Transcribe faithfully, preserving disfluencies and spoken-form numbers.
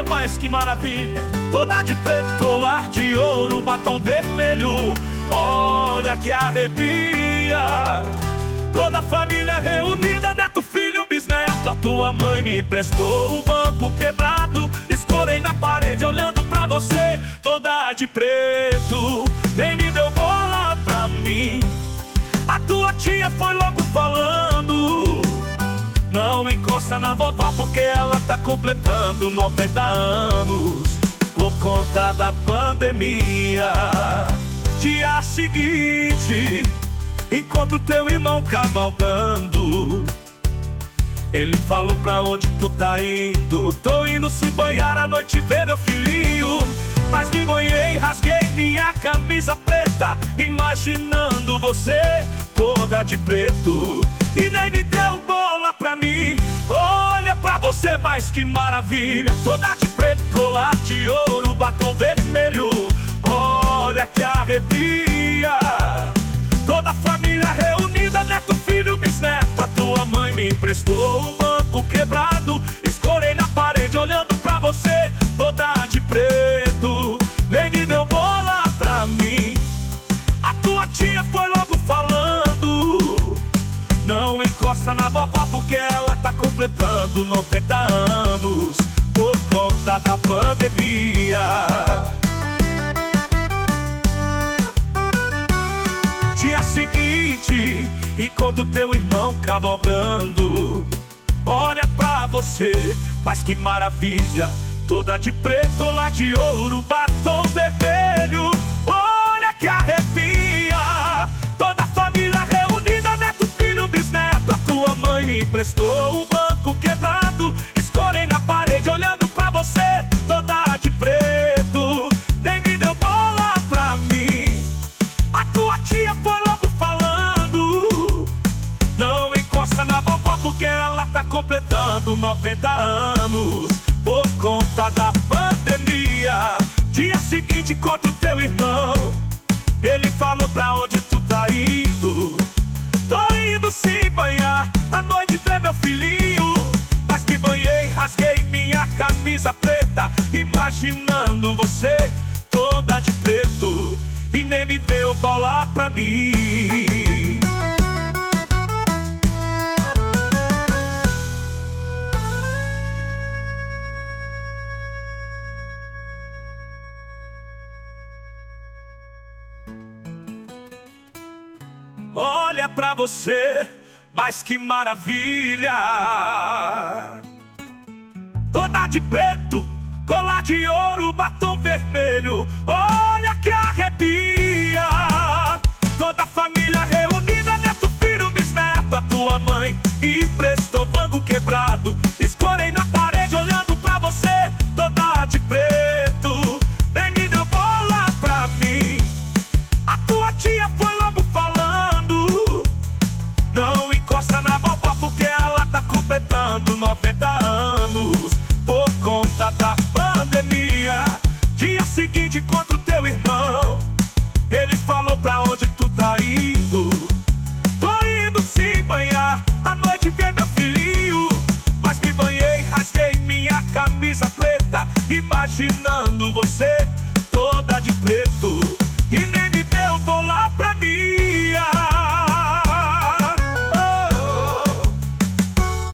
você, mas que maravilha. Toda de preto, colar de ouro, batom vermelho, olha que arrepia. Toda a família reunida, neto, filho, bisneto. A tua mãe me emprestou o banco quebrado, escorei na parede olhando pra você. Toda de preto, nem me deu bola pra mim. A tua tia foi logo falando: não encosta na vovó porque ela tá completando noventa anos por conta da pandemia. Dia seguinte, encontro teu irmão cavalgando. Ele falou: pra onde tu tá indo? Tô indo se banhar à noite ver meu filhinho. Mas me banhei, rasguei minha camisa preta, imaginando você toda de preto. E nem me deu bola pra mim. Olha pra você, mas que maravilha. Toda de preto, colar de ouro, batom vermelho, olha que arrepia. Toda a família reunida, neto, filho, bisneto. A tua mãe me emprestou um banco quebrado, escorei na parede olhando pra você. Toda de preto, nem me deu bola pra mim. A tua tia foi logo falando: não encosta na vovó porque ela tá completando noventa anos por conta da pandemia. Dia seguinte, encontro teu irmão cavalgando. Olha pra você, mas que maravilha. Toda de preto, lá de ouro, batom vermelho, olha que arrepia. Toda a família reunida, neto, filho, bisneto. A tua mãe me emprestou um banco quebrado, escorei na parede olhando pra você. Toda de preto, nem me deu bola pra mim. A tua tia foi logo falando: não encosta na vovó porque ela tá completando noventa anos por conta da pandemia. Dia seguinte, encontro teu irmão. Ele falou: pra onde tu tá indo? Tô indo se banhar à noite ver meu filhinho. Mas que banhei, rasguei minha camisa preta, imaginando você toda de preto. E nem me deu bola pra mim. Olha pra você, mas que maravilha. Toda de preto, colar de ouro, batom vermelho, olha que arrepia. Toda a família reunida, neto, filho, bisneto. A tua mãe emprestou banco quebrado,